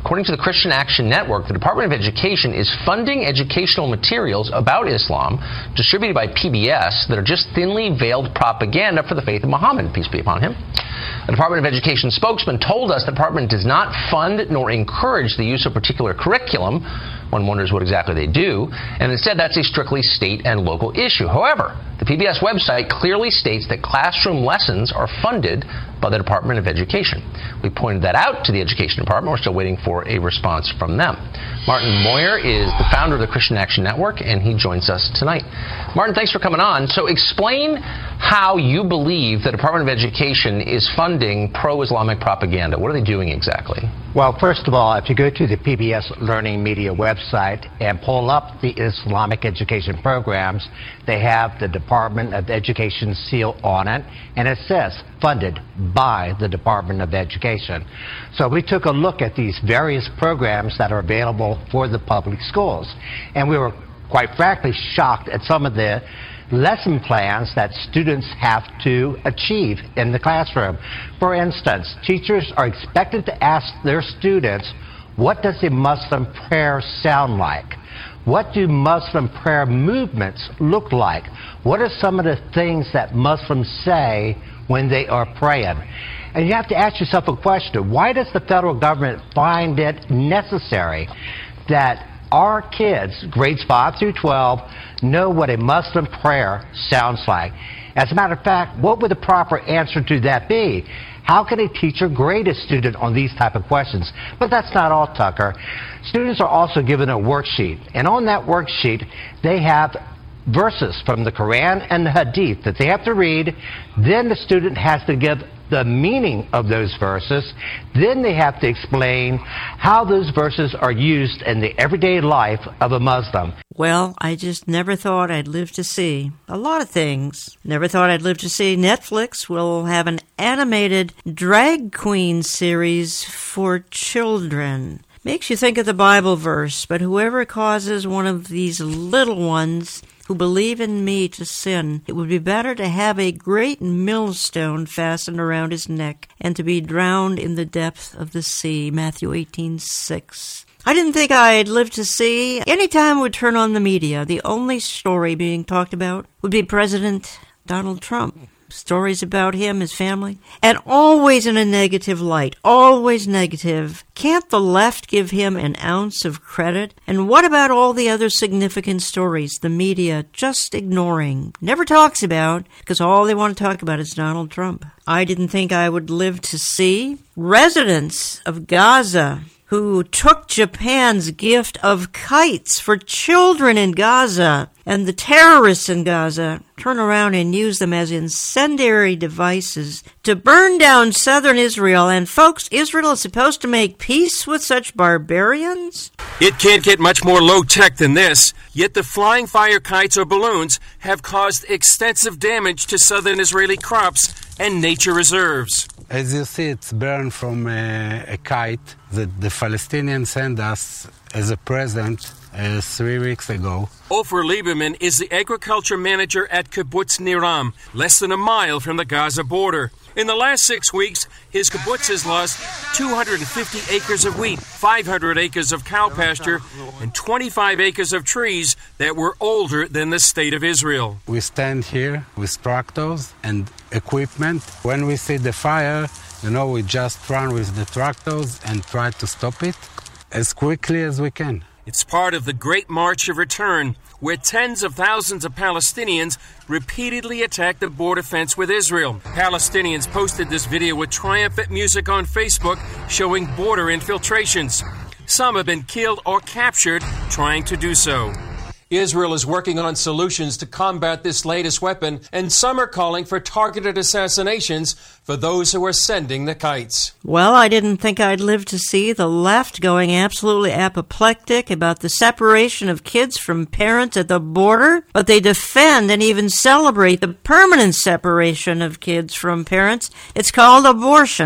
According to the Christian Action Network, the Department of Education is funding educational materials about Islam distributed by P B S that are just thinly veiled propaganda for the faith of Muhammad, peace be upon him. The Department of Education spokesman told us the department does not fund nor encourage the use of particular curriculum. One wonders what exactly they do, and instead that's a strictly state and local issue. However, the P B S website clearly states that classroom lessons are funded by the Department of Education. We pointed that out to the Education Department. We're still waiting for a response from them. Martin Moyer is the founder of the Christian Action Network, and he joins us tonight. Martin, thanks for coming on. So explain how you believe the Department of Education is funding pro-Islamic propaganda. What are they doing exactly? Well, first of all, if you go to the P B S Learning Media website and pull up the Islamic education programs, they have the Department of Education seal on it, and it says funded by the Department of Education. So we took a look at these various programs that are available for the public schools, and we were quite frankly shocked at some of the lesson plans that students have to achieve in the classroom. For instance, teachers are expected to ask their students, what does a Muslim prayer sound like? What do Muslim prayer movements look like? What are some of the things that Muslims say when they are praying? And you have to ask yourself a question. Why does the federal government find it necessary that our kids, grades five through twelve, know what a Muslim prayer sounds like? As a matter of fact, what would the proper answer to that be? How can a teacher grade a student on these type of questions? But that's not all, Tucker. Students are also given a worksheet, and on that worksheet, they have verses from the Quran and the Hadith that they have to read. Then the student has to give the meaning of those verses. Then they have to explain how those verses are used in the everyday life of a Muslim. Well, I just never thought I'd live to see a lot of things. Never thought I'd live to see Netflix will have an animated drag queen series for children. Makes you think of the Bible verse, but whoever causes one of these little ones who believe in me to sin, it would be better to have a great millstone fastened around his neck and to be drowned in the depth of the sea. Matthew eighteen six. I didn't think I'd live to see. Anytime we turn on the media, the only story being talked about would be President Donald Trump. Stories about him, his family, and always in a negative light, always negative. Can't the left give him an ounce of credit? And what about all the other significant stories the media just ignoring, never talks about, because all they want to talk about is Donald Trump? I didn't think I would live to see residents of Gaza who took Japan's gift of kites for children in Gaza, and the terrorists in Gaza turn around and use them as incendiary devices to burn down southern Israel. And folks, Israel is supposed to make peace with such barbarians? It can't get much more low-tech than this, yet the flying fire kites or balloons have caused extensive damage to southern Israeli crops and nature reserves. As you see, it's burned from a, a kite that the Palestinians sent us as a present uh, three weeks ago. Ofer Lieberman is the agriculture manager at Kibbutz Niram, less than a mile from the Gaza border. In the last six weeks, his kibbutz has lost two hundred fifty acres of wheat, five hundred acres of cow pasture, and twenty-five acres of trees that were older than the state of Israel. We stand here with tractors and equipment. When we see the fire, you know, we just run with the tractors and try to stop it as quickly as we can. It's part of the Great March of Return, where tens of thousands of Palestinians repeatedly attacked the border fence with Israel. Palestinians posted this video with triumphant music on Facebook showing border infiltrations. Some have been killed or captured trying to do so. Israel is working on solutions to combat this latest weapon, and some are calling for targeted assassinations for those who are sending the kites. Well, I didn't think I'd live to see the left going absolutely apoplectic about the separation of kids from parents at the border, but they defend and even celebrate the permanent separation of kids from parents. It's called abortion.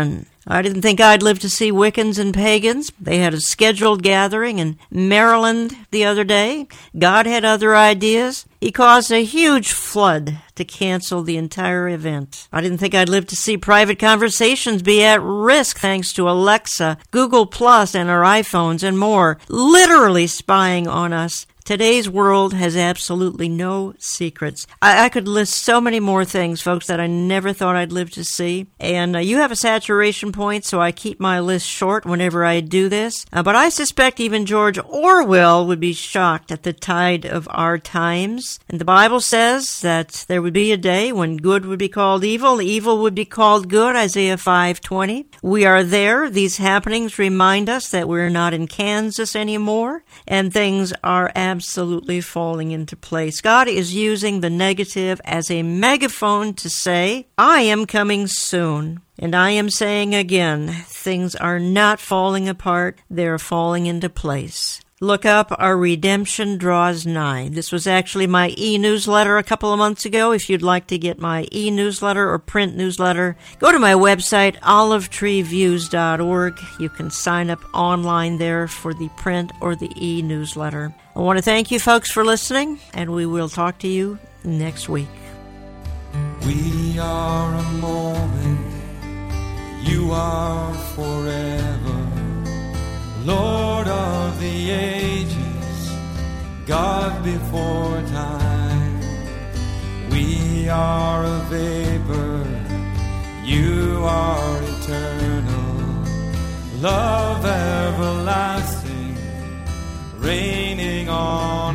I didn't think I'd live to see Wiccans and pagans. They had a scheduled gathering in Maryland the other day. God had other ideas. He caused a huge flood to cancel the entire event. I didn't think I'd live to see private conversations be at risk thanks to Alexa, Google Plus, and our iPhones and more, literally spying on us. Today's world has absolutely no secrets. I, I could list so many more things, folks, that I never thought I'd live to see. And uh, you have a saturation point, so I keep my list short whenever I do this. Uh, but I suspect even George Orwell would be shocked at the tide of our times. And the Bible says that there would be a day when good would be called evil, evil would be called good, Isaiah five twenty. We are there. These happenings remind us that we're not in Kansas anymore, and things are absolutely absolutely falling into place. God is using the negative as a megaphone to say, I am coming soon. And I am saying again, things are not falling apart, they're falling into place. Look up Our Redemption Draws Nigh. This was actually my e-newsletter a couple of months ago. If you'd like to get my e-newsletter or print newsletter, go to my website, olive tree views dot org. You can sign up online there for the print or the e-newsletter. I want to thank you folks for listening, and we will talk to you next week. We are a moment, you are forever. Lord of the ages, God before time. We are a vapor, you are eternal. Love everlasting, reigning on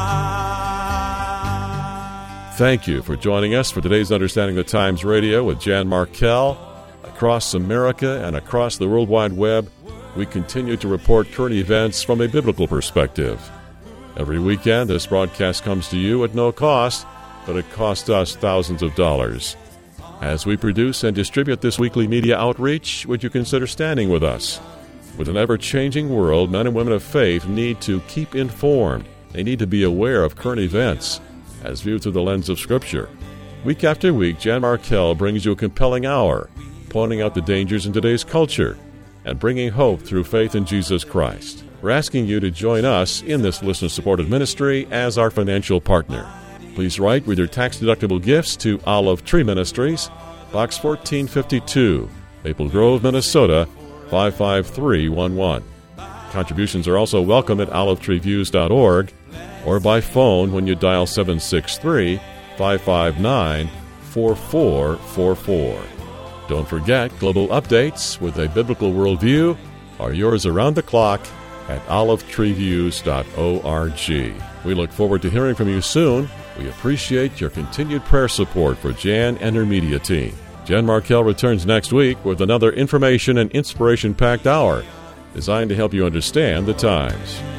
high. Thank you for joining us for today's Understanding the Times Radio with Jan Markell. Across America and across the World Wide Web, we continue to report current events from a biblical perspective. Every weekend, this broadcast comes to you at no cost, but it costs us thousands of dollars. As we produce and distribute this weekly media outreach, would you consider standing with us? With an ever-changing world, men and women of faith need to keep informed. They need to be aware of current events as viewed through the lens of Scripture. Week after week, Jan Markell brings you a compelling hour, pointing out the dangers in today's culture and bringing hope through faith in Jesus Christ. We're asking you to join us in this listener-supported ministry as our financial partner. Please write with your tax-deductible gifts to Olive Tree Ministries, Box fourteen fifty-two, Maple Grove, Minnesota, five five three one one. Contributions are also welcome at olive tree views dot org or by phone when you dial seven six three, five five nine, four four four four. Don't forget, global updates with a biblical worldview are yours around the clock at olive tree views dot org. We look forward to hearing from you soon. We appreciate your continued prayer support for Jan and her media team. Jan Markell returns next week with another information and inspiration-packed hour designed to help you understand the times.